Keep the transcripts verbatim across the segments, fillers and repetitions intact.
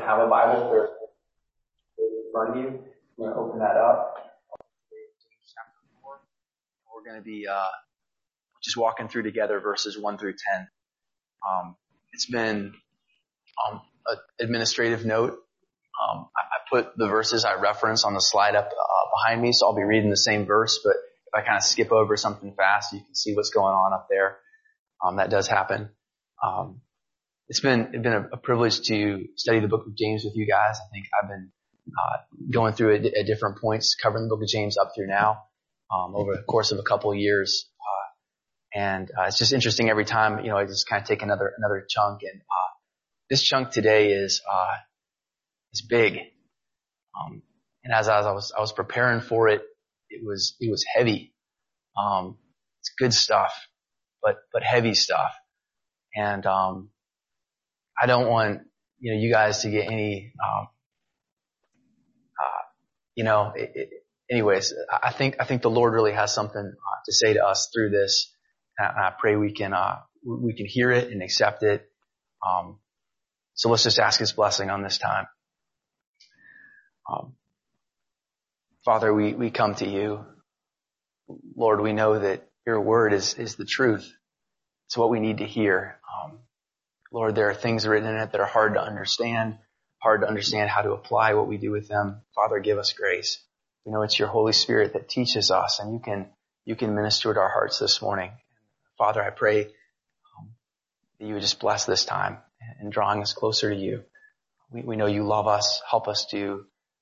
have a Bible, there's in front of you. I'm going to open that up. James chapter four. We're going to be uh, just walking through together verses one through ten. Um, it's been um, an administrative note. Um, I, I put the verses I reference on the slide up uh, behind me, so I'll be reading the same verse, but if I kind of skip over something fast, you can see what's going on up there. Um, that does happen. Um, it's been it's been a, a privilege to study the book of James with you guys. I think I've been uh, going through it at different points, covering the book of James up through now, um, over the course of a couple of years. Uh, and uh, it's just interesting every time, you know, I just kind of take another another chunk. And uh, this chunk today is uh, is big. Um, and as I was I was preparing for it, it was it was heavy. Um, it's good stuff, but but heavy stuff. And um, I don't want you know you guys to get any um, uh, you know. It, it, anyways, I think I think the Lord really has something uh, to say to us through this. And I pray we can uh, we can hear it and accept it. Um, so let's just ask His blessing on this time. Um, Father, we, we come to you. Lord, we know that your word is, is the truth. It's what we need to hear. Um, Lord, there are things written in it that are hard to understand, hard to understand how to apply what we do with them. Father, give us grace. We know it's your Holy Spirit that teaches us, and you can, you can minister to our hearts this morning. Father, I pray um, that you would just bless this time and drawing us closer to you. We, we know you love us. Help us to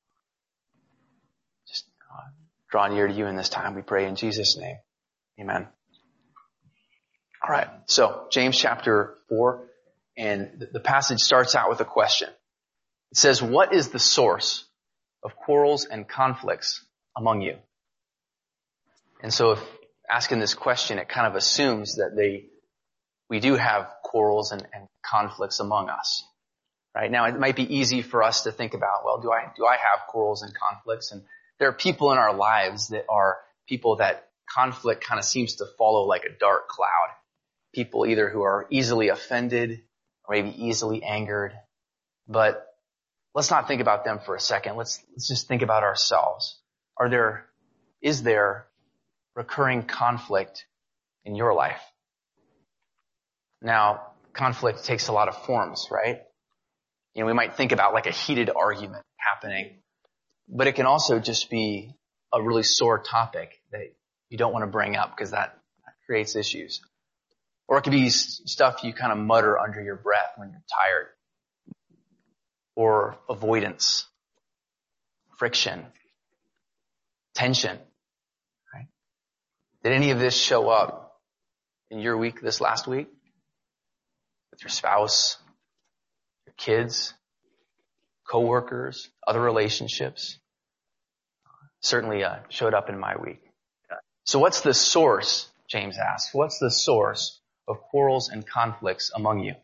just uh, draw near to you in this time. We pray in Jesus' name. Amen. All right. So James chapter four, and the, the passage starts out with a question. It says, "What is the source of quarrels and conflicts among you?" And so if asking this question, it kind of assumes that they, we do have quarrels and, and conflicts among us. Right now, it might be easy for us to think about, well, do I, do I have quarrels and conflicts? And there are people in our lives that are people that conflict kind of seems to follow like a dark cloud. People either who are easily offended or maybe easily angered. But let's not think about them for a second. Let's, let's just think about ourselves. Are there, is there recurring conflict in your life? Now, conflict takes a lot of forms, right? You know, we might think about like a heated argument happening, but it can also just be a really sore topic that you don't want to bring up because that, that creates issues. Or it could be stuff you kind of mutter under your breath when you're tired. Or avoidance, friction, tension. Right? Did any of this show up in your week this last week? With your spouse, your kids, coworkers, other relationships? Certainly uh, showed up in my week. So what's the source, James asks, what's the source of quarrels and conflicts among you?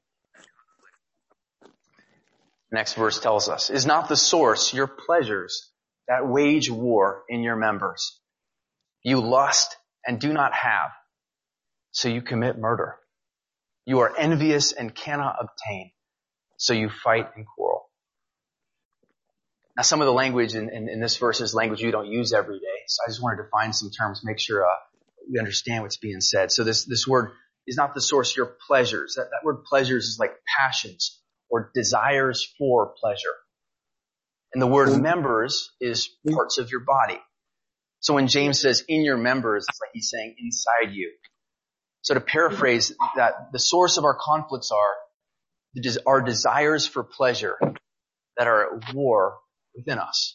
Next verse tells us, "Is not the source your pleasures that wage war in your members? You lust and do not have, so you commit murder. You are envious and cannot obtain, so you fight and quarrel." Now, some of the language in, in, in this verse is language you don't use every day, so I just wanted to find some terms, make sure uh, we understand what's being said. So this, this word is not the source your pleasures. That, that word pleasures is like passions or desires for pleasure. And the word members is parts of your body. So when James says in your members, it's like he's saying inside you. So to paraphrase that, the source of our conflicts are our desires for pleasure that are at war within us.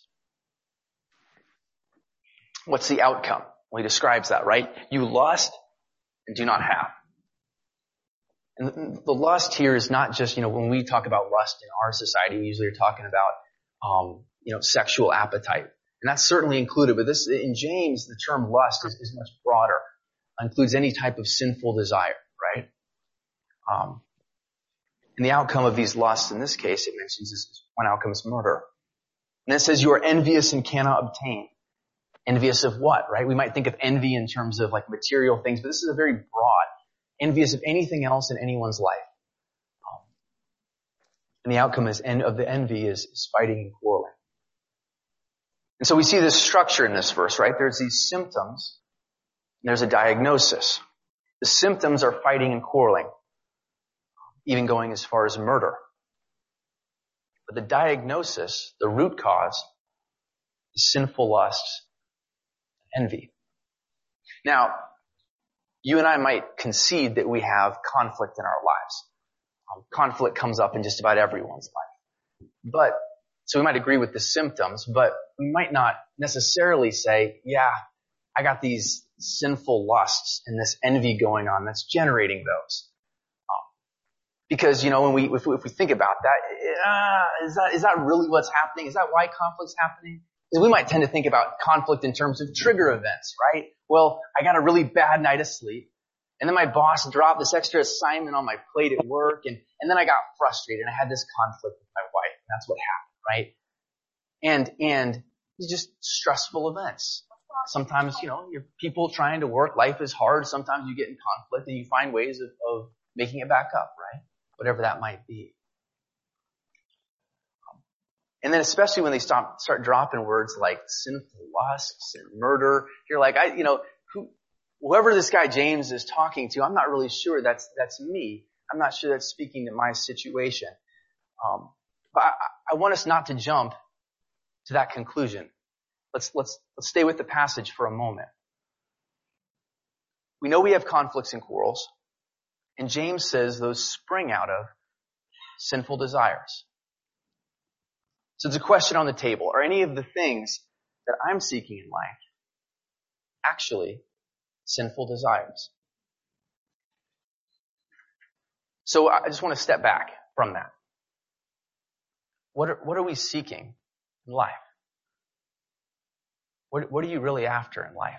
What's the outcome? Well, he describes that, right? You lust and do not have. And the lust here is not just, you know, when we talk about lust in our society, we usually are talking about, um, you know, sexual appetite. And that's certainly included. But this, in James, the term lust is, is much broader. It includes any type of sinful desire, right? Um, and the outcome of these lusts, in this case, it mentions is one outcome is murder. And it says you are envious and cannot obtain. Envious of what, right? We might think of envy in terms of like material things, but this is a very broad. Envious of anything else in anyone's life. Um, And the outcome is en- of the envy is, is fighting and quarreling. And so we see this structure in this verse, right? There's these symptoms, and there's a diagnosis. The symptoms are fighting and quarreling, even going as far as murder. But the diagnosis, the root cause, is sinful lusts, envy. Now, you and I might concede that we have conflict in our lives. Um, conflict comes up in just about everyone's life. But, so we might agree with the symptoms, but we might not necessarily say, yeah, I got these sinful lusts and this envy going on that's generating those. Um, because, you know, when we, if we, if we think about that, uh, is that, is that really what's happening? Is that why conflict's happening? Because we might tend to think about conflict in terms of trigger events, right? Well, I got a really bad night of sleep. And then my boss dropped this extra assignment on my plate at work, and, and then I got frustrated, and I had this conflict with my wife, and that's what happened, right? And, and it's just stressful events. Sometimes, you know, you're people trying to work, life is hard, sometimes you get in conflict, and you find ways of, of making it back up, right? Whatever that might be. And then especially when they stop, start dropping words like sinful lusts and murder, you're like, I, you know, who, whoever this guy James is talking to, I'm not really sure that's, that's me. I'm not sure that's speaking to my situation. Um, but I, I want us not to jump to that conclusion. Let's, let's, let's stay with the passage for a moment. We know we have conflicts and quarrels, and James says those spring out of sinful desires. So it's a question on the table. Are any of the things that I'm seeking in life actually sinful desires? So I just want to step back from that. What are, what are we seeking in life? What, what are you really after in life?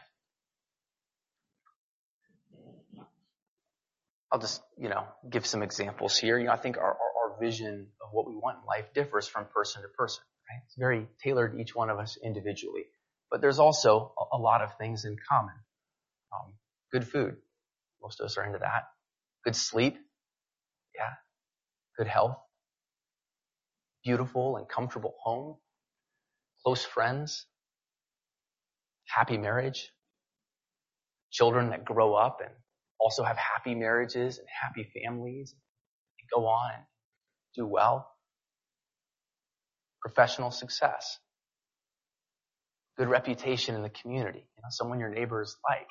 I'll just, you know, give some examples here. You know, I think our, our, our vision of what we want in life differs from person to person, right? It's very tailored to each one of us individually. But there's also a, a lot of things in common. Um, good food. Most of us are into that. Good sleep. Yeah. Good health. Beautiful and comfortable home. Close friends. Happy marriage. Children that grow up and also have happy marriages and happy families and go on and do well. Professional success. Good reputation in the community. You know, someone your neighbors like.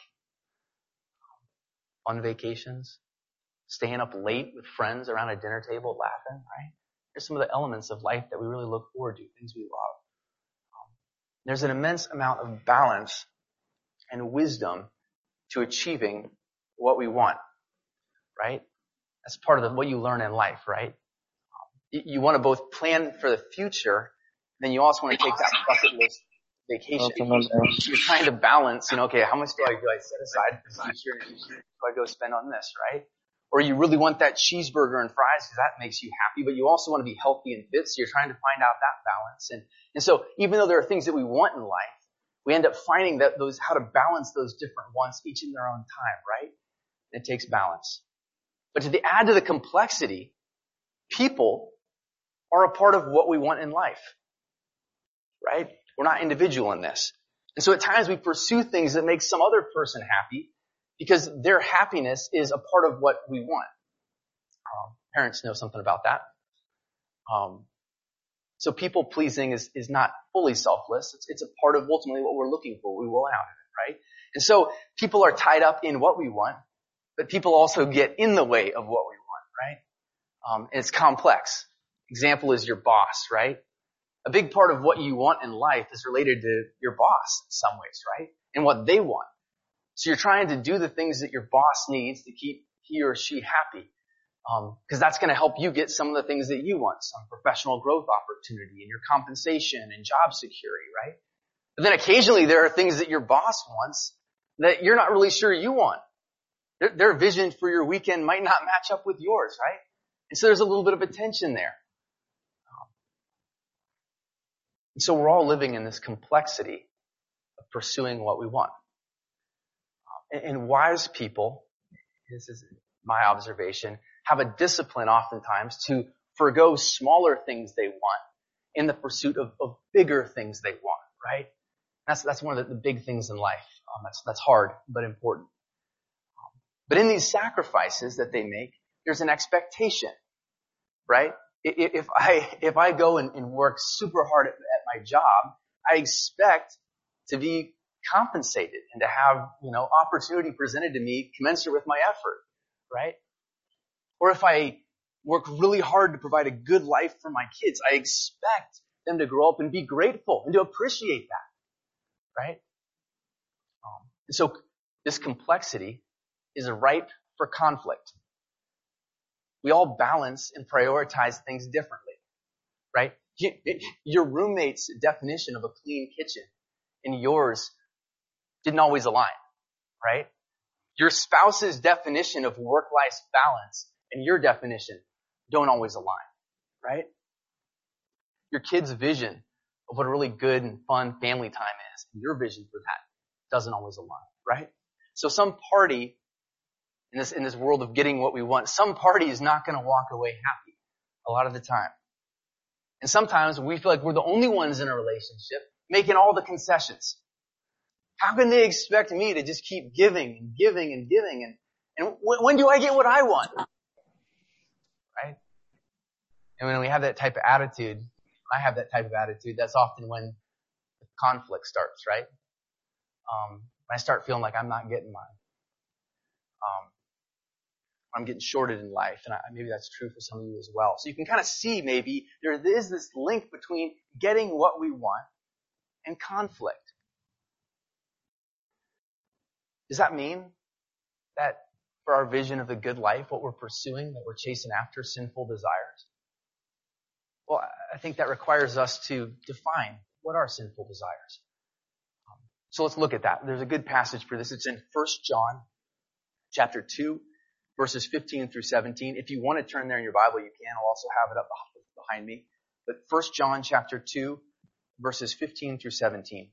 Fun vacations. Staying up late with friends around a dinner table laughing, right? Here's some of the elements of life that we really look forward to, things we love. Um, there's an immense amount of balance and wisdom to achieving what we want, right? That's part of the, what you learn in life, right? Um, you, you want to both plan for the future, then you also want to take that bucket list vacation. You're trying to balance, you know, okay, how much do I, do I set aside for the future and do I go spend on this, right? Or you really want that cheeseburger and fries because that makes you happy, but you also want to be healthy and fit, so you're trying to find out that balance. And, and so even though there are things that we want in life, we end up finding that those, how to balance those different wants each in their own time, right? It takes balance. But to the, add to the complexity, people are a part of what we want in life, right? We're not individual in this. And so at times we pursue things that make some other person happy because their happiness is a part of what we want. Um, parents know something about that. Um, so people pleasing is, is not fully selfless. It's, it's a part of ultimately what we're looking for. We will out of it, right? And so people are tied up in what we want, but people also get in the way of what we want, right? Um, and it's complex. Example is your boss, right? A big part of what you want in life is related to your boss in some ways, right? And what they want. So you're trying to do the things that your boss needs to keep he or she happy. Um, cause that's going to help you get some of the things that you want, some professional growth opportunity and your compensation and job security, right? But then occasionally there are things that your boss wants that you're not really sure you want. Their, their vision for your weekend might not match up with yours, right? And so there's a little bit of a tension there. Um, and so we're all living in this complexity of pursuing what we want. Um, and, and wise people, this is my observation, have a discipline oftentimes to forgo smaller things they want in the pursuit of, of bigger things they want, right? That's, that's one of the, the big things in life. Um, that's, that's hard, but important. Um, but in these sacrifices that they make, there's an expectation, right? If I, if I go and, and work super hard at, at my job, I expect to be compensated and to have, you know, opportunity presented to me commensurate with my effort, right? Or if I work really hard to provide a good life for my kids, I expect them to grow up and be grateful and to appreciate that, right? Um, and so this complexity is ripe for conflict. We all balance and prioritize things differently, right? Your roommate's definition of a clean kitchen and yours didn't always align, right? Your spouse's definition of work-life balance and your definition don't always align, right? Your kid's vision of what a really good and fun family time is, and your vision for that doesn't always align, right? So some party in this, in this world of getting what we want, some party is not going to walk away happy a lot of the time. And sometimes we feel like we're the only ones in a relationship making all the concessions. How can they expect me to just keep giving and giving and giving? And, and w- when do I get what I want? Right? And when we have that type of attitude, I have that type of attitude, that's often when the conflict starts, right? Um, when I start feeling like I'm not getting mine. Um, I'm getting shorted in life, and I, maybe that's true for some of you as well. So you can kind of see maybe there is this link between getting what we want and conflict. Does that mean that for our vision of the good life, what we're pursuing, that we're chasing after sinful desires? Well, I think that requires us to define what are sinful desires. Um, so let's look at that. There's a good passage for this. It's in First John chapter two, verses fifteen through seventeen. If you want to turn there in your Bible, you can. I'll also have it up behind me. But First John chapter two, verses fifteen through seventeen.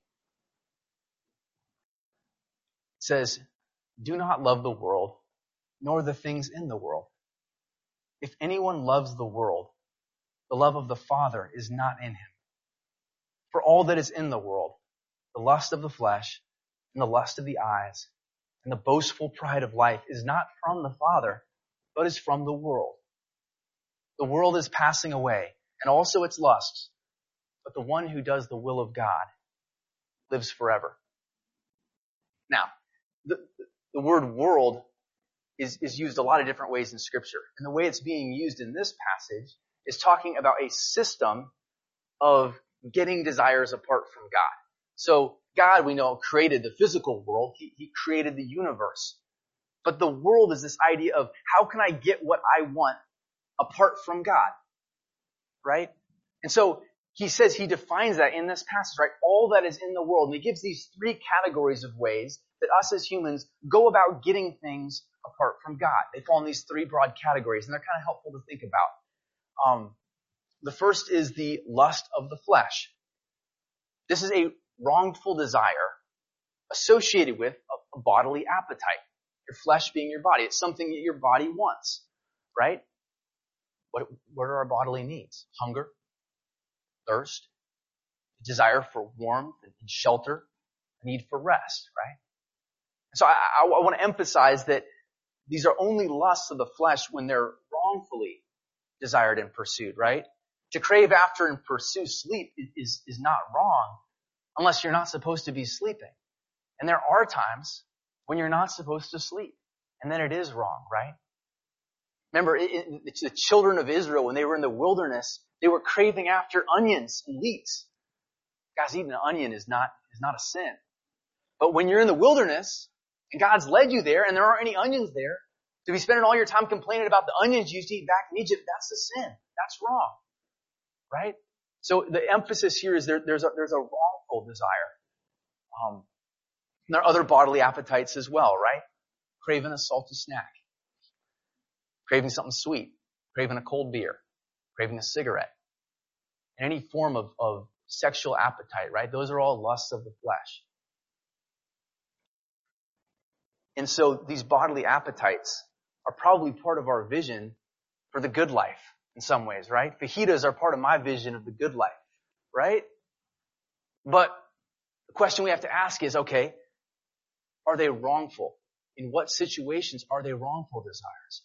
It says, "Do not love the world, nor the things in the world. If anyone loves the world, the love of the Father is not in him. For all that is in the world, the lust of the flesh, and the lust of the eyes, and the boastful pride of life is not from the Father, but is from the world. The world is passing away, and also its lusts, but the one who does the will of God lives forever." Now, the, the word world is, is used a lot of different ways in Scripture. And the way it's being used in this passage is talking about a system of getting desires apart from God. So God, we know, created the physical world. He, he created the universe. But the world is this idea of how can I get what I want apart from God? Right? And so he says, he defines that in this passage, right? All that is in the world. And he gives these three categories of ways that us as humans go about getting things apart from God. They fall in these three broad categories, and they're kind of helpful to think about. Um, the first is the lust of the flesh. This is a wrongful desire associated with a, a bodily appetite. Your flesh being your body. It's something that your body wants, right? What, what are our bodily needs? Hunger, thirst, desire for warmth and shelter, a need for rest, right? So I, I, I want to emphasize that these are only lusts of the flesh when they're wrongfully desired and pursued, right? To crave after and pursue sleep is, is not wrong unless you're not supposed to be sleeping. And there are times when you're not supposed to sleep, and then it is wrong, right? Remember, it, it, the children of Israel, when they were in the wilderness, they were craving after onions and leeks. Guys, eating an onion is not, is not a sin. But when you're in the wilderness, and God's led you there, and there aren't any onions there, to be spending all your time complaining about the onions you used to eat back in Egypt, that's a sin. That's wrong. Right? So the emphasis here is there, there's a, there's a wrongful desire. Um, and there are other bodily appetites as well, right? Craving a salty snack. Craving something sweet. Craving a cold beer. Craving a cigarette. And any form of, of sexual appetite, right? Those are all lusts of the flesh. And so these bodily appetites are probably part of our vision for the good life, in some ways, right? Fajitas are part of my vision of the good life, right? But the question we have to ask is, okay, are they wrongful? In what situations are they wrongful desires?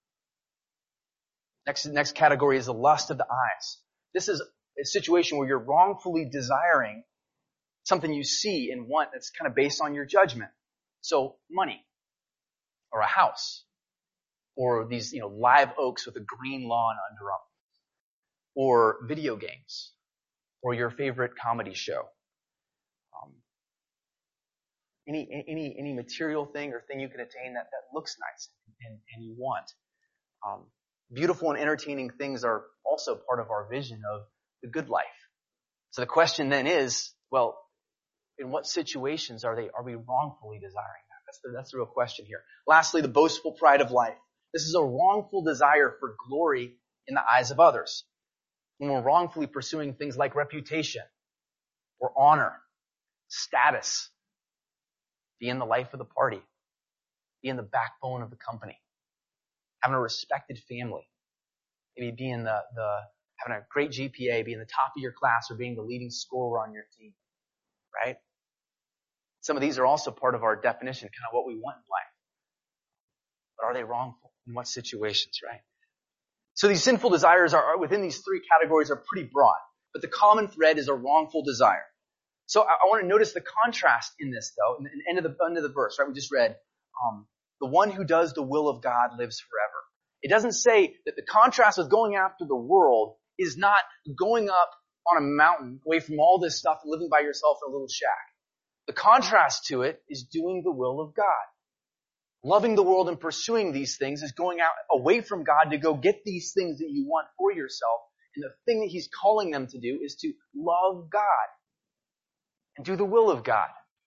Next, next category is the lust of the eyes. This is a situation where you're wrongfully desiring something you see and want that's kind of based on your judgment. So money, or a house, or these, you know, live oaks with a green lawn under them, or video games, or your favorite comedy show. Um, any, any, any material thing or thing you can attain that, that looks nice and, and you want. Um, beautiful and entertaining things are also part of our vision of the good life. So the question then is, well, in what situations are they, are we wrongfully desiring that? That's the, that's the real question here. Lastly, the boastful pride of life. This is a wrongful desire for glory in the eyes of others. When we're wrongfully pursuing things like reputation or honor, status, being the life of the party, being the backbone of the company, having a respected family, maybe being the, the having a great G P A, being the top of your class, or being the leading scorer on your team, right? Some of these are also part of our definition, kind of what we want in life. But are they wrongful? In what situations, right? So these sinful desires are, are within these three categories are pretty broad, but the common thread is a wrongful desire. So I, I want to notice the contrast in this, though, in the end of the end of the verse, right? We just read, um, the one who does the will of God lives forever. It doesn't say that the contrast with going after the world is not going up on a mountain away from all this stuff and living by yourself in a little shack. The contrast to it is doing the will of God. Loving the world and pursuing these things is going out away from God to go get these things that you want for yourself. And the thing that He's calling them to do is to love God and do the will of God.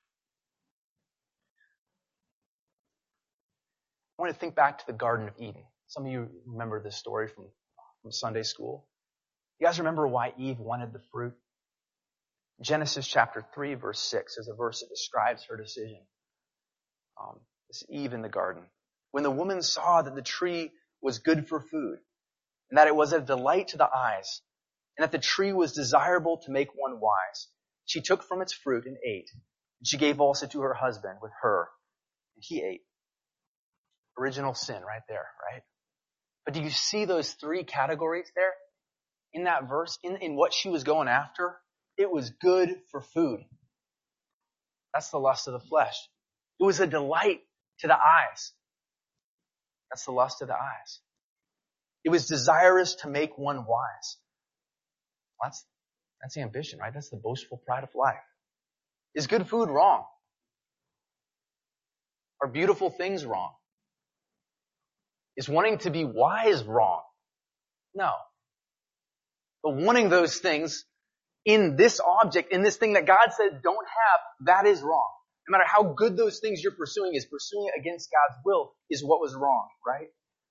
I want to think back to the Garden of Eden. Some of you remember this story from, from Sunday school. You guys remember why Eve wanted the fruit? Genesis chapter three, verse six is a verse that describes her decision. Um, it's Eve in the garden. When the woman saw that the tree was good for food, and that it was a delight to the eyes, and that the tree was desirable to make one wise, she took from its fruit and ate. And she gave also to her husband with her, and he ate. Original sin right there, right? But do you see those three categories there? In that verse, in, in what she was going after, it was good for food. That's the lust of the flesh. It was a delight to the eyes. That's the lust of the eyes. It was desirous to make one wise. Well, that's, that's ambition, right? That's the boastful pride of life. Is good food wrong? Are beautiful things wrong? Is wanting to be wise wrong? No. But wanting those things in this object, in this thing that God said don't have, that is wrong. No matter how good those things you're pursuing is, pursuing it against God's will is what was wrong, right?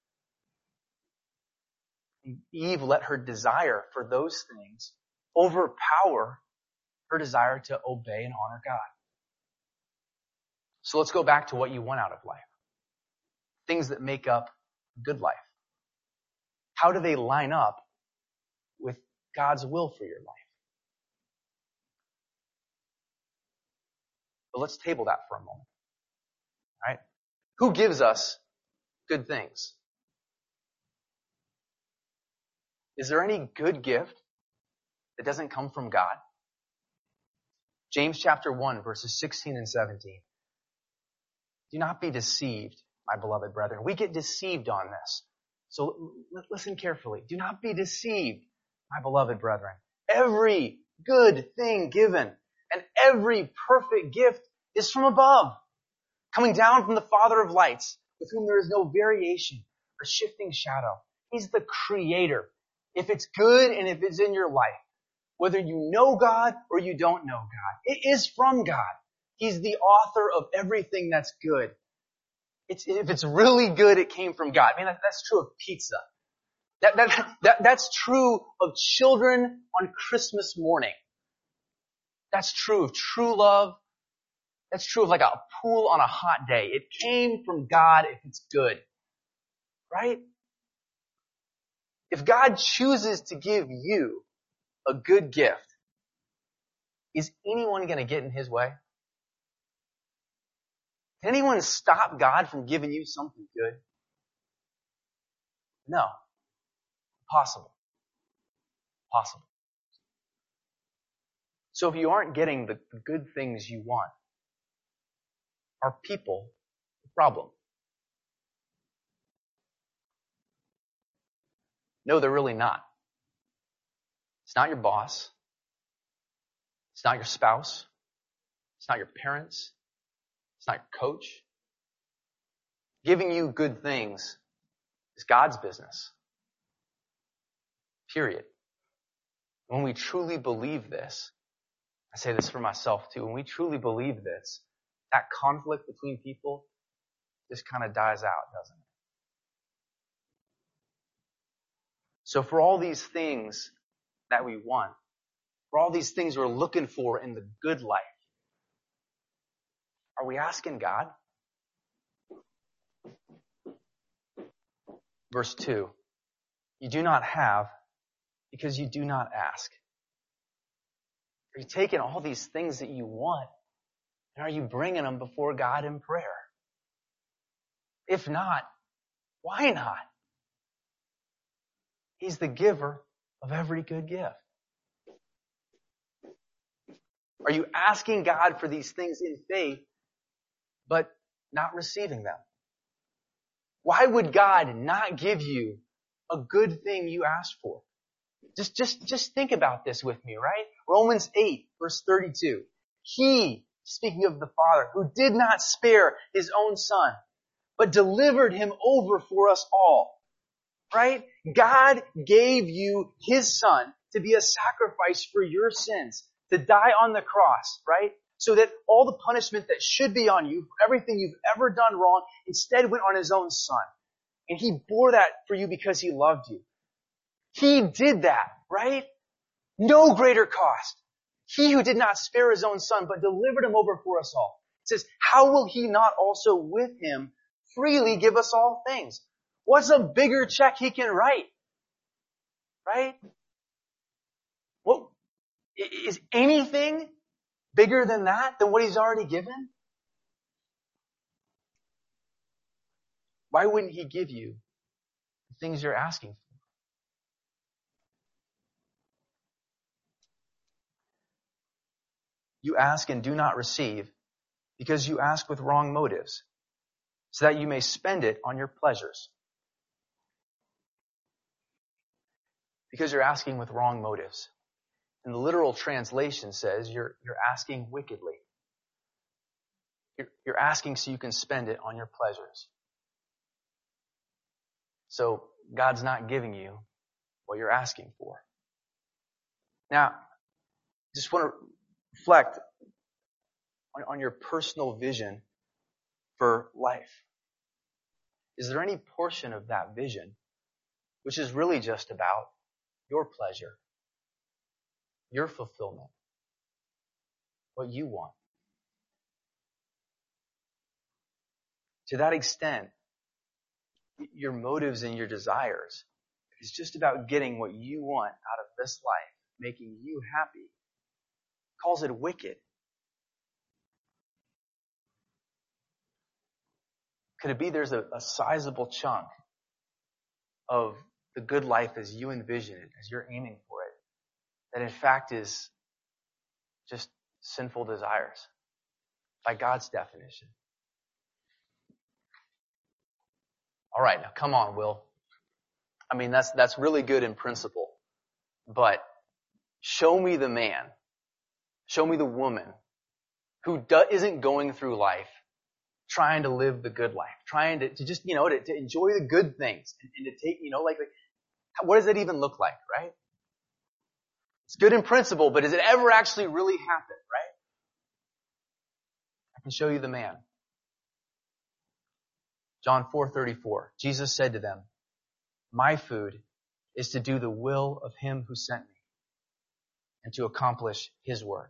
Eve let her desire for those things overpower her desire to obey and honor God. So let's go back to what you want out of life. Things that make up good life. How do they line up with God's will for your life? But let's table that for a moment. All right? Who gives us good things? Is there any good gift that doesn't come from God? James chapter one, verses sixteen and seventeen. Do not be deceived, my beloved brethren. We get deceived on this. So listen carefully. Do not be deceived, my beloved brethren. Every good thing given and every perfect gift is from above, coming down from the Father of lights, with whom there is no variation or shifting shadow. He's the creator. If it's good and if it's in your life, whether you know God or you don't know God, it is from God. He's the author of everything that's good. It's, if it's really good, it came from God. I mean, that, that's true of pizza. That, that, that, that's true of children on Christmas morning. That's true of true love. That's true of like a pool on a hot day. It came from God if it's good. Right? If God chooses to give you a good gift, is anyone going to get in his way? Can anyone stop God from giving you something good? No. Possible. Possible. So if you aren't getting the good things you want, are people the problem? No, they're really not. It's not your boss. It's not your spouse. It's not your parents. It's not your coach. Giving you good things is God's business. Period. When we truly believe this, I say this for myself too, when we truly believe this, that conflict between people just kind of dies out, doesn't it? So for all these things that we want, for all these things we're looking for in the good life, are we asking God? Verse two, you do not have because you do not ask. Are you taking all these things that you want and are you bringing them before God in prayer? If not, why not? He's the giver of every good gift. Are you asking God for these things in faith, but not receiving them? Why would God not give you a good thing you asked for? Just, just, just think about this with me, right? Romans eight, verse thirty-two. He, speaking of the Father, who did not spare his own Son, but delivered him over for us all. Right? God gave you his Son to be a sacrifice for your sins, to die on the cross, right? So that all the punishment that should be on you for everything you've ever done wrong instead went on his own Son. And he bore that for you because he loved you. He did that, right? No greater cost. He who did not spare his own Son, but delivered him over for us all. It says, how will he not also with him freely give us all things? What's a bigger check he can write? Right? What, is anything bigger than that, than what he's already given? Why wouldn't he give you the things you're asking for? You ask and do not receive because you ask with wrong motives, so that you may spend it on your pleasures. Because you're asking with wrong motives. And the literal translation says you're, you're asking wickedly. You're, you're asking so you can spend it on your pleasures. So God's not giving you what you're asking for. Now, just want to reflect on, on your personal vision for life. Is there any portion of that vision which is really just about your pleasure, your fulfillment, what you want? To that extent, your motives and your desires is just about getting what you want out of this life, making you happy. Calls it wicked. Could it be there's a, a sizable chunk of the good life as you envision it, as you're aiming for it, that in fact is just sinful desires by God's definition? All right, now come on, Will. I mean, that's that's really good in principle, but show me the man, show me the woman who do, isn't going through life trying to live the good life, trying to, to just, you know, to, to enjoy the good things and, and to take, you know, like, like, what does that even look like, right? It's good in principle, but does it ever actually really happen, right? I can show you the man. John four thirty-four. Jesus said to them, my food is to do the will of him who sent me and to accomplish his work.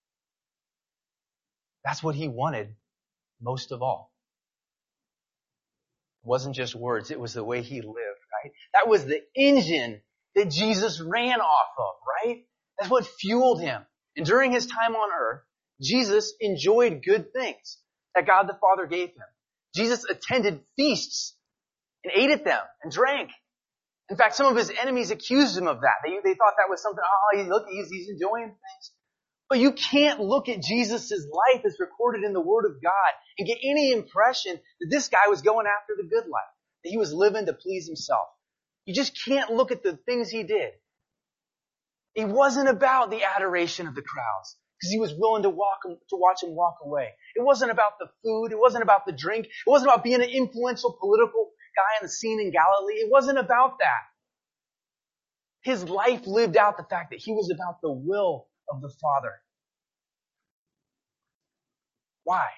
That's what he wanted most of all. It wasn't just words, it was the way he lived, right? That was the engine that Jesus ran off of, right? That's what fueled him. And during his time on earth, Jesus enjoyed good things that God the Father gave him. Jesus attended feasts and ate at them and drank. In fact, some of his enemies accused him of that. They, they thought that was something, oh, look, he's, he's enjoying things. But you can't look at Jesus' life as recorded in the Word of God and get any impression that this guy was going after the good life, that he was living to please himself. You just can't look at the things he did. It wasn't about the adoration of the crowds, because he was willing to walk, to watch him walk away. It wasn't about the food. It wasn't about the drink. It wasn't about being an influential political guy on the scene in Galilee. It wasn't about that. His life lived out the fact that he was about the will of the Father. Why?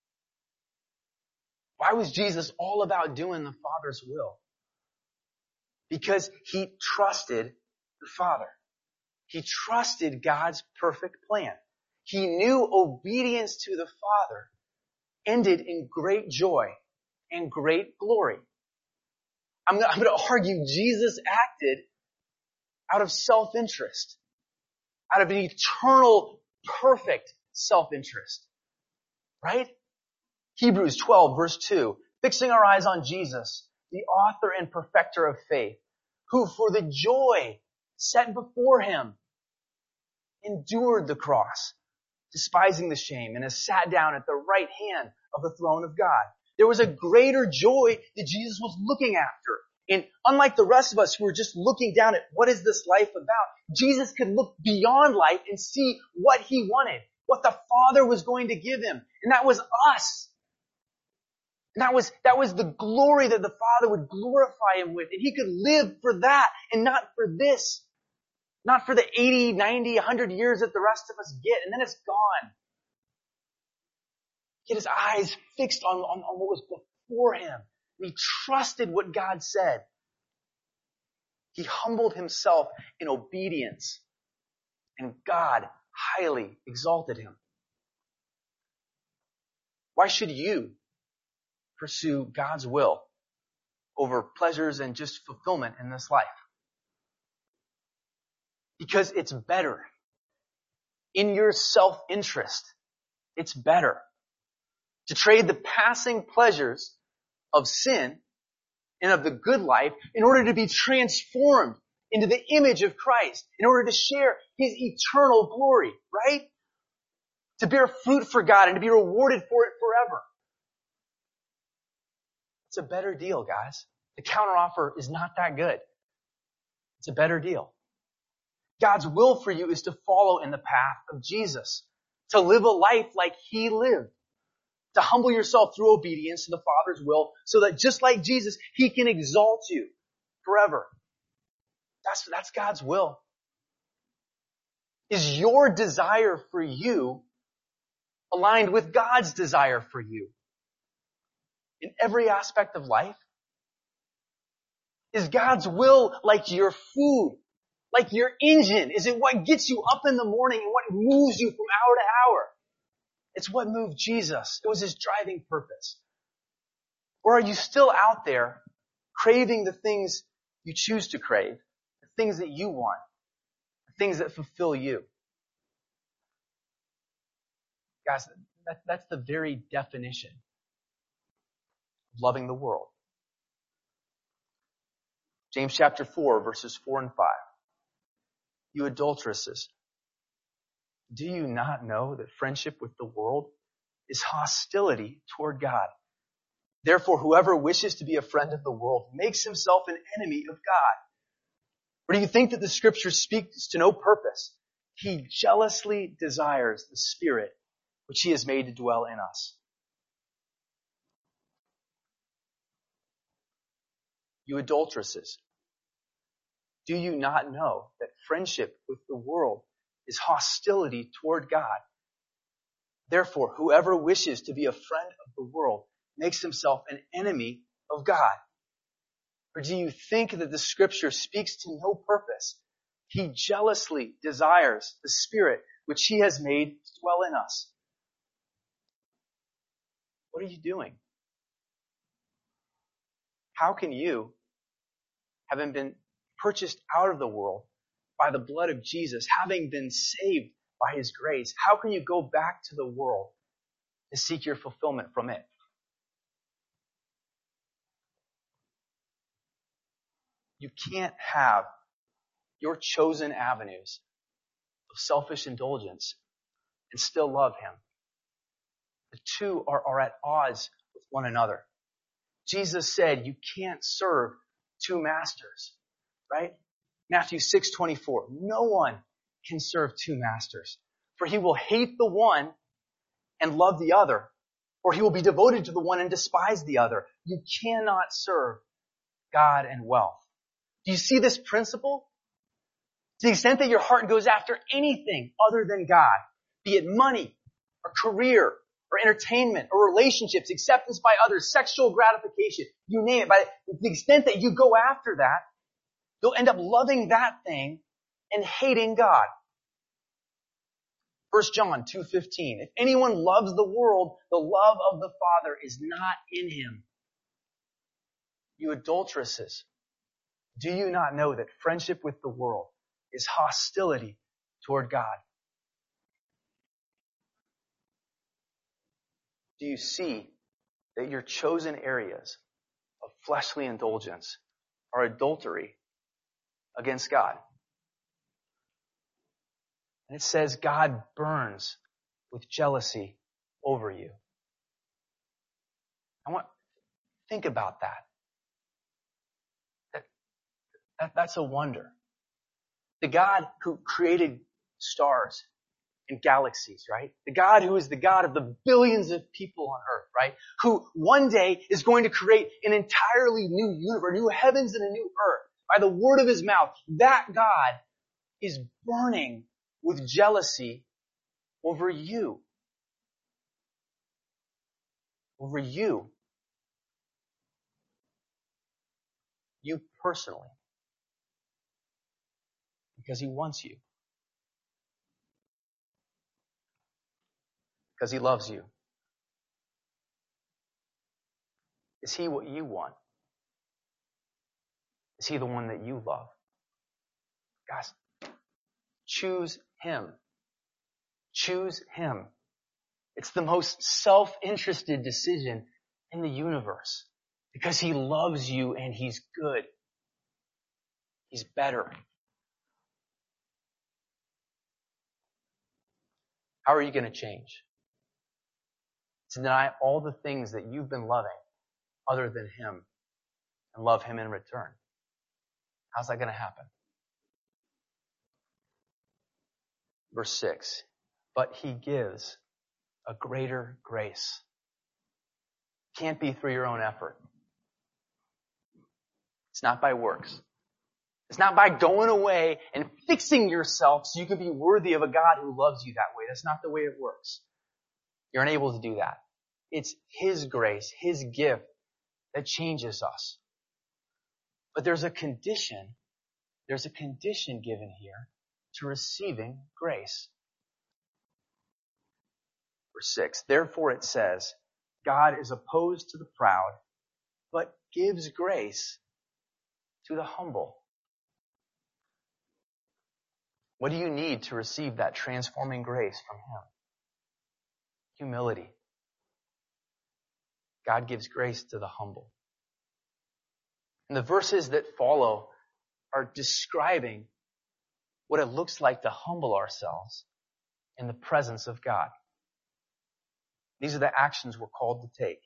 Why was Jesus all about doing the Father's will? Because he trusted the Father. He trusted God's perfect plan. He knew obedience to the Father ended in great joy and great glory. I'm going to argue Jesus acted out of self-interest, out of an eternal, perfect self-interest. Right? Hebrews twelve, verse two, fixing our eyes on Jesus, the author and perfecter of faith, who for the joy set before him endured the cross, despising the shame, and has sat down at the right hand of the throne of God. There was a greater joy that Jesus was looking after. And unlike the rest of us who are just looking down at what is this life about, Jesus could look beyond life and see what he wanted, what the Father was going to give him. And that was us. And that was, that was the glory that the Father would glorify him with. And he could live for that and not for this. Not for the eighty, ninety, one hundred years that the rest of us get, and then it's gone. Get his eyes fixed on, on, on what was before him. He trusted what God said. He humbled himself in obedience, and God highly exalted him. Why should you pursue God's will over pleasures and just fulfillment in this life? Because it's better. In your self-interest, it's better to trade the passing pleasures of sin and of the good life in order to be transformed into the image of Christ, in order to share his eternal glory, right? To bear fruit for God and to be rewarded for it forever. It's a better deal, guys. The counteroffer is not that good. It's a better deal. God's will for you is to follow in the path of Jesus, to live a life like he lived, to humble yourself through obedience to the Father's will so that just like Jesus, he can exalt you forever. That's, that's God's will. Is your desire for you aligned with God's desire for you in every aspect of life? Is God's will like your food? Like your engine? Is it what gets you up in the morning and what moves you from hour to hour? It's what moved Jesus. It was his driving purpose. Or are you still out there craving the things you choose to crave, the things that you want, the things that fulfill you? Guys, that, that's the very definition of loving the world. James chapter four, verses four and five. You adulteresses, do you not know that friendship with the world is hostility toward God? Therefore, whoever wishes to be a friend of the world makes himself an enemy of God. Or do you think that the Scripture speaks to no purpose? He jealously desires the Spirit which he has made to dwell in us. You adulteresses, do you not know that friendship with the world is hostility toward God? Therefore, whoever wishes to be a friend of the world makes himself an enemy of God. Or do you think that the Scripture speaks to no purpose? He jealously desires the Spirit which he has made to dwell in us. What are you doing? How can you having been purchased out of the world by the blood of Jesus, having been saved by his grace, how can you go back to the world to seek your fulfillment from it? You can't have your chosen avenues of selfish indulgence and still love him. The two are, are at odds with one another. Jesus said you can't serve two masters, right? Matthew six twenty-four. No one can serve two masters, for he will hate the one and love the other, or he will be devoted to the one and despise the other. You cannot serve God and wealth. Do you see this principle? To the extent that your heart goes after anything other than God, be it money or career or entertainment or relationships, acceptance by others, sexual gratification, you name it, by the extent that you go after that, you'll end up loving that thing and hating God. First John two fifteen. If anyone loves the world, the love of the Father is not in him. You adulteresses, do you not know that friendship with the world is hostility toward God? Do you see that your chosen areas of fleshly indulgence are adultery against God? And it says God burns with jealousy over you. I want think about that. That, that. That's a wonder. The God who created stars and galaxies, right? The God who is the God of the billions of people on earth, right? Who one day is going to create an entirely new universe, new heavens and a new earth by the word of his mouth. That God is burning with jealousy over you. Over you. You personally. Because he wants you. Because he loves you. Is he what you want? Is he the one that you love? Guys, choose him. Choose him. It's the most self-interested decision in the universe. Because he loves you and he's good. He's better. How are you going to change? To deny all the things that you've been loving other than him and love him in return. How's that going to happen? Verse six. But he gives a greater grace. Can't be through your own effort. It's not by works. It's not by going away and fixing yourself so you can be worthy of a God who loves you that way. That's not the way it works. You're unable to do that. It's his grace, his gift that changes us. But there's a condition, there's a condition given here to receiving grace. Verse six, therefore it says, God is opposed to the proud, but gives grace to the humble. What do you need to receive that transforming grace from him? Humility. God gives grace to the humble. And the verses that follow are describing what it looks like to humble ourselves in the presence of God. These are the actions we're called to take.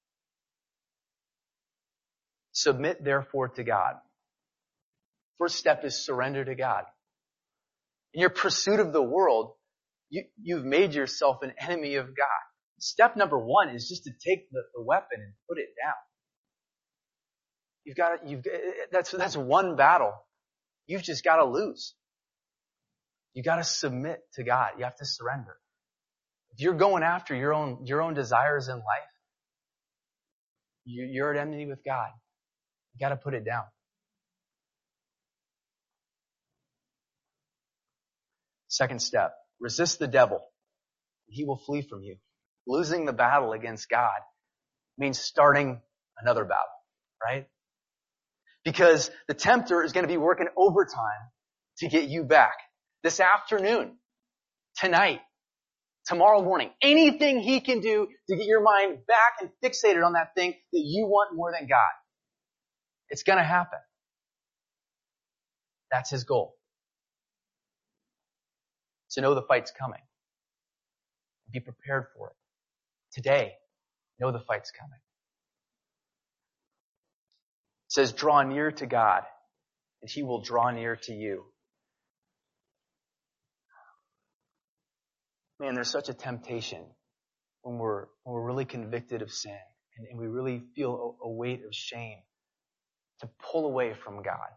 Submit, therefore, to God. First step is surrender to God. In your pursuit of the world, you, you've made yourself an enemy of God. Step number one is just to take the, the weapon and put it down. You've got to, you've, that's, that's one battle. You've just got to lose. You got to submit to God. You have to surrender. If you're going after your own, your own desires in life, you, you're at enmity with God. You got to put it down. Second step, resist the devil. He will flee from you. Losing the battle against God means starting another battle, right? Because the tempter is going to be working overtime to get you back. This afternoon, tonight, tomorrow morning, anything he can do to get your mind back and fixated on that thing that you want more than God. It's going to happen. That's his goal. To know the fight's coming. Be prepared for it. Today, know the fight's coming. It says, draw near to God, and he will draw near to you. Man, there's such a temptation when we're, when we're really convicted of sin and, and we really feel a, a weight of shame to pull away from God.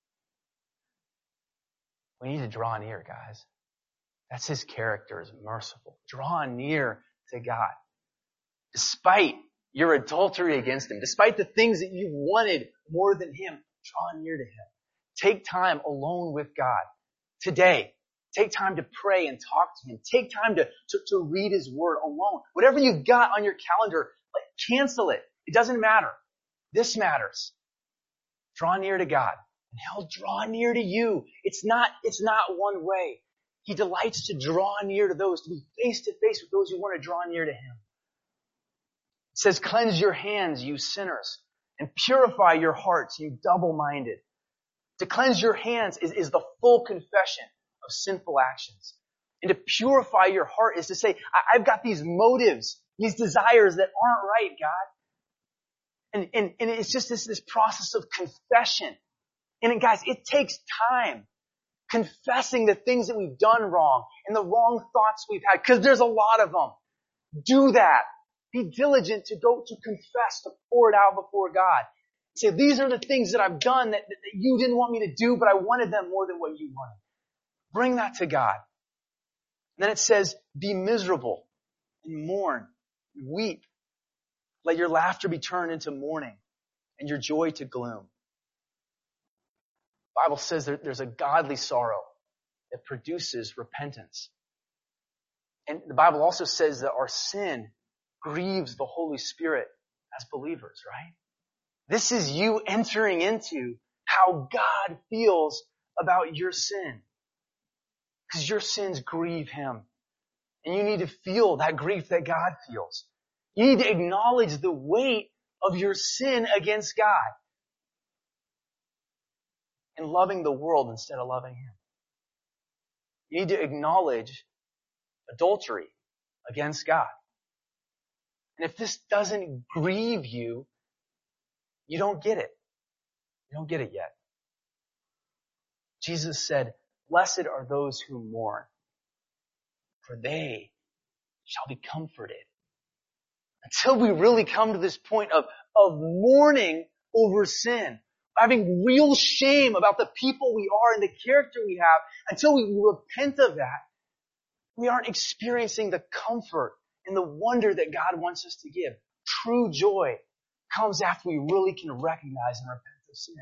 We need to draw near, guys. That's his character, is merciful. Draw near to God. Despite your adultery against him, despite the things that you wanted more than him, draw near to him. Take time alone with God. Today, take time to pray and talk to him. Take time to, to, to read his word alone. Whatever you've got on your calendar, like, cancel it. It doesn't matter. This matters. Draw near to God, and he'll draw near to you. It's not, it's not one way. He delights to draw near to those, to be face to face with those who want to draw near to him. It says, cleanse your hands, you sinners, and purify your hearts, you double-minded. To cleanse your hands is, is the full confession of sinful actions. And to purify your heart is to say, I've got these motives, these desires that aren't right, God. And, and, and it's just this, this process of confession. And guys, it takes time confessing the things that we've done wrong and the wrong thoughts we've had, because there's a lot of them. Do that. Be diligent to go to confess, to pour it out before God. Say, these are the things that I've done that, that you didn't want me to do, but I wanted them more than what you wanted. Bring that to God. And then it says, be miserable and mourn, weep. Let your laughter be turned into mourning and your joy to gloom. The Bible says there, there's a godly sorrow that produces repentance. And the Bible also says that our sin grieves the Holy Spirit as believers, right? This is you entering into how God feels about your sin. Because your sins grieve him. And you need to feel that grief that God feels. You need to acknowledge the weight of your sin against God. And loving the world instead of loving him. You need to acknowledge adultery against God. And if this doesn't grieve you, you don't get it. You don't get it yet. Jesus said, blessed are those who mourn, for they shall be comforted. Until we really come to this point of, of mourning over sin, having real shame about the people we are and the character we have, until we repent of that, we aren't experiencing the comfort and the wonder that God wants us to give. True joy comes after we really can recognize and repent of sin.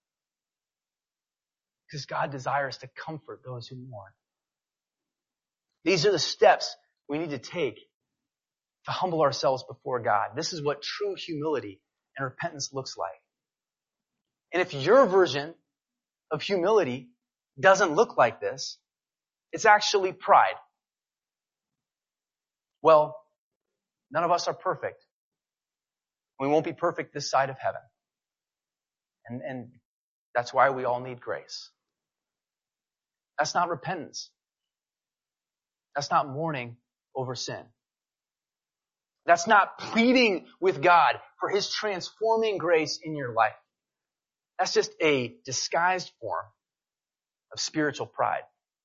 Because God desires to comfort those who mourn. These are the steps we need to take to humble ourselves before God. This is what true humility and repentance looks like. And if your version of humility doesn't look like this, it's actually pride. Well, none of us are perfect. We won't be perfect this side of heaven. And, and that's why we all need grace. That's not repentance. That's not mourning over sin. That's not pleading with God for his transforming grace in your life. That's just a disguised form of spiritual pride.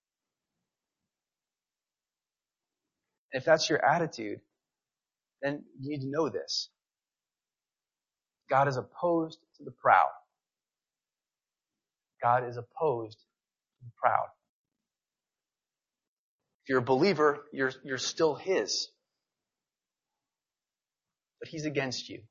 If that's your attitude, then you need to know this. God is opposed to the proud. God is opposed to the proud. If you're a believer, you're, you're still his. But he's against you.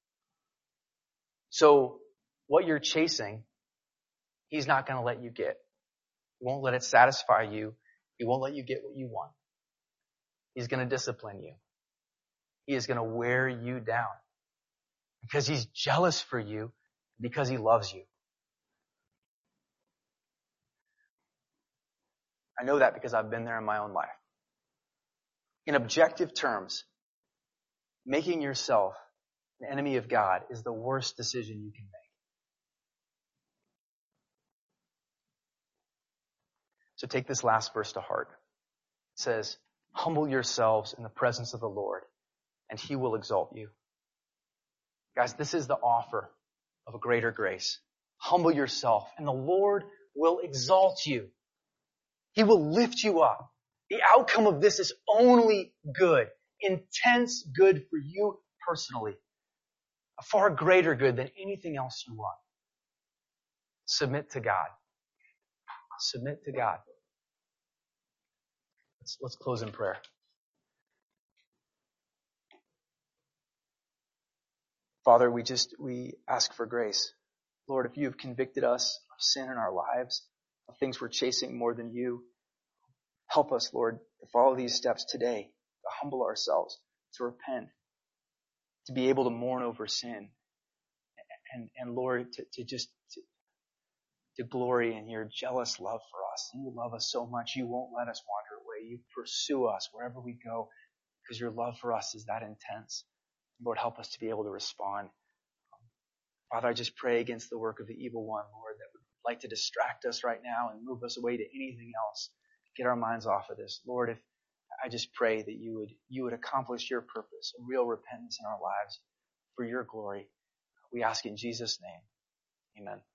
So what you're chasing, he's not going to let you get. He won't let it satisfy you. He won't let you get what you want. He's going to discipline you. He is going to wear you down. Because he's jealous for you, because he loves you. I know that because I've been there in my own life. In objective terms, making yourself an enemy of God is the worst decision you can make. So take this last verse to heart. It says, humble yourselves in the presence of the Lord, and He will exalt you. Guys, this is the offer of a greater grace. Humble yourself, and the Lord will exalt you. He will lift you up. The outcome of this is only good, intense good for you personally. A far greater good than anything else you want. Submit to God. Submit to God. Let's, let's close in prayer. Father, we just, we ask for grace. Lord, if you have convicted us of sin in our lives, of things we're chasing more than you, help us, Lord, to follow these steps today, to humble ourselves, to repent, to be able to mourn over sin, and, and Lord, to, to just to, to glory in your jealous love for us. You love us so much, you won't let us wander away. You pursue us wherever we go because your love for us is that intense. Lord, help us to be able to respond. Father, I just pray against the work of the evil one, Lord, that would like to distract us right now and move us away to anything else. Get our minds off of this. Lord, if I just pray that you would you would accomplish your purpose, a real repentance in our lives for your glory. We ask in Jesus' name. Amen.